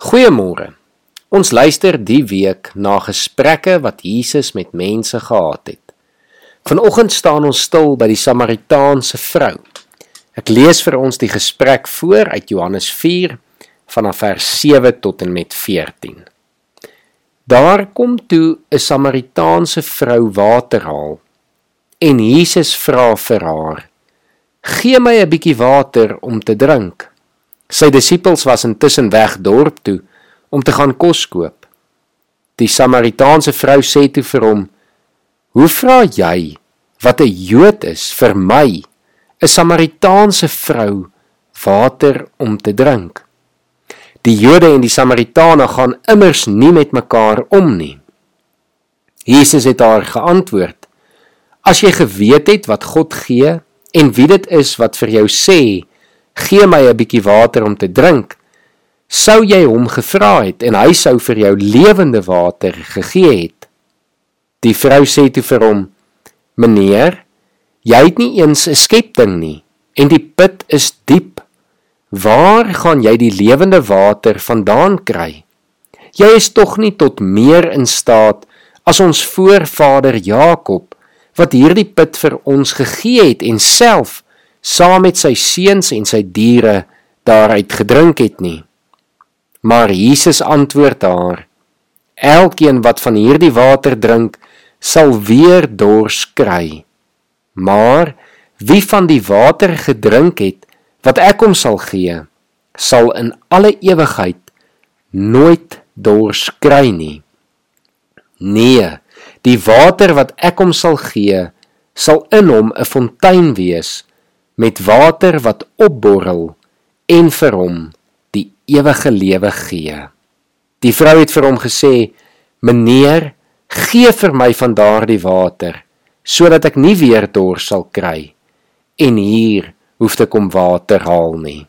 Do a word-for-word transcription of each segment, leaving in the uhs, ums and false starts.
Goeiemôre. Ons luister die week na gesprekke wat Jesus met mense gehad het. Vanoggend staan ons stil by die Samaritaanse vrou. Ek lees vir ons die gesprek voor uit Johannes vier, vanaf vers sewe tot en met veertien. Daar kom toe 'n Samaritaanse vrou water haal, en Jesus vra vir haar, "Gee my 'n bietjie water om te drink." Sy disippels was intussen weg dorp toe, om te gaan kos koop. Die Samaritaanse vrou sê toe vir hom, "Hoe vra jy, wat 'n Jood is, vir my, 'n Samaritaanse vrou, water om te drink?" Die Jode en die Samaritane gaan immers nie met mekaar om nie. Jesus het haar geantwoord, "As jy geweet het wat God gee, en wie dit is wat vir jou sê, gee my 'n bietjie water om te drink, sou jy hom gevra het, en hy sou vir jou lewende water gegee het." Die vrou sê toe vir hom, "Meneer, jy het nie eens 'n skepting nie, en die put is diep. Waar gaan jy die lewende water vandaan kry? Jy is tog nie tot meer in staat as ons voorvader Jakob, wat hierdie put vir ons gegee het en self saam met sy seuns en sy diere daaruit gedrink het nie." Maar Jesus antwoord haar, "Elkeen wat van hierdie water drink, sal weer dors kry. Maar wie van die water gedrink het, wat ek hom sal gee, sal in alle ewigheid nooit dors kry nie. Nee, die water wat ek hom sal gee, sal in hom 'n fontein wees, met water wat opborrel en vir hom die ewige lewe gee." Die vrou het vir hom gesê, "Meneer, gee vir my van daardie water, sodat ek nie weer dors sal kry, en hier hoef ek om water haal nie."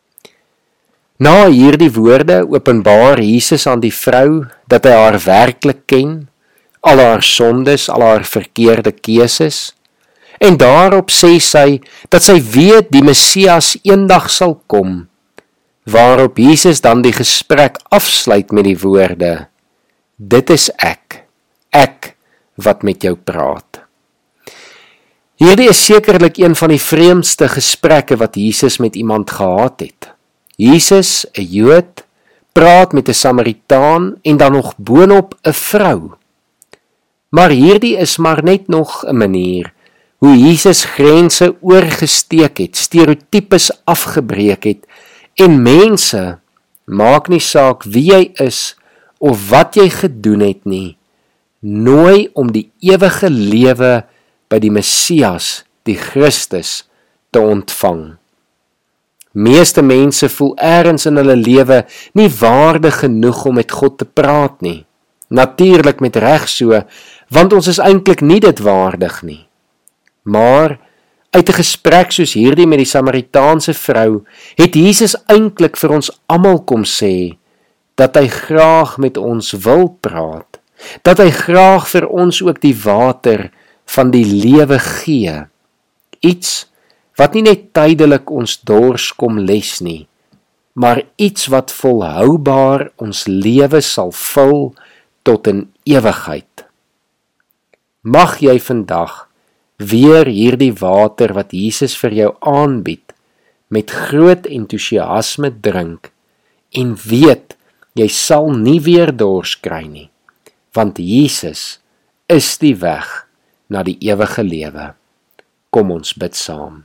Na hierdie woorde openbaar Jesus aan die vrou dat hy haar werklik ken, al haar sondes, al haar verkeerde keuses, en daarop sê sy dat sy weet die Messias eendag sal kom, waarop Jesus dan die gesprek afsluit met die woorde, "Dit is ek, ek wat met jou praat." Hierdie is sekerlik een van die vreemdste gesprekke wat Jesus met iemand gehad het. Jesus, 'n Jood, praat met 'n Samaritaan en dan nog boonop 'n vrou. Maar hierdie is maar net nog 'n manier hoe Jesus grense oorgesteek het, stereotypes afgebreek het, en mense, maak nie saak wie jy is of wat jy gedoen het nie, nooi om die ewige lewe by die Messias, die Christus, te ontvang. Meeste mense voel ergens in hulle lewe nie waardig genoeg om met God te praat nie. Natuurlik met reg so, want ons is eintlik nie dit waardig nie. Maar uit 'n gesprek soos hierdie met die Samaritaanse vrou, het Jesus eintlik vir ons almal kom sê, dat hy graag met ons wil praat, dat hy graag vir ons ook die water van die lewe gee, iets wat nie net tydelik ons dors kom les nie, maar iets wat volhoubaar ons lewe sal vul tot in ewigheid. Mag jy vandag weer hierdie water wat Jesus vir jou aanbied, met groot entoesiasme drink, en weet, jy sal nie weer dors kry nie, want Jesus is die weg na die ewige lewe. Kom ons bid saam.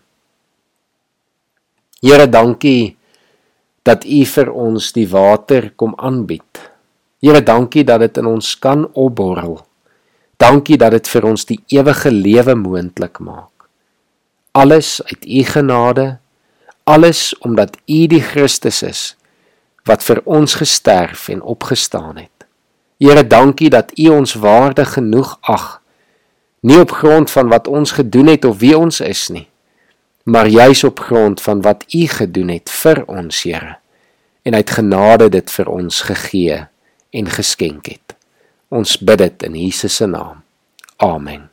Here, dankie dat U vir ons die water kom aanbied. Here, dankie dat dit in ons kan opborrel. Dankie dat dit vir ons die ewige lewe moontlik maak. Alles uit U genade, alles omdat U die Christus is, wat vir ons gesterf en opgestaan het. Here, dankie dat U ons waardig genoeg ag, nie op grond van wat ons gedoen het of wie ons is nie, maar juis op grond van wat U gedoen het vir ons, Here, en uit genade dit vir ons gegee en geskenk het. Ons bid dit in Jesus se naam. Amen.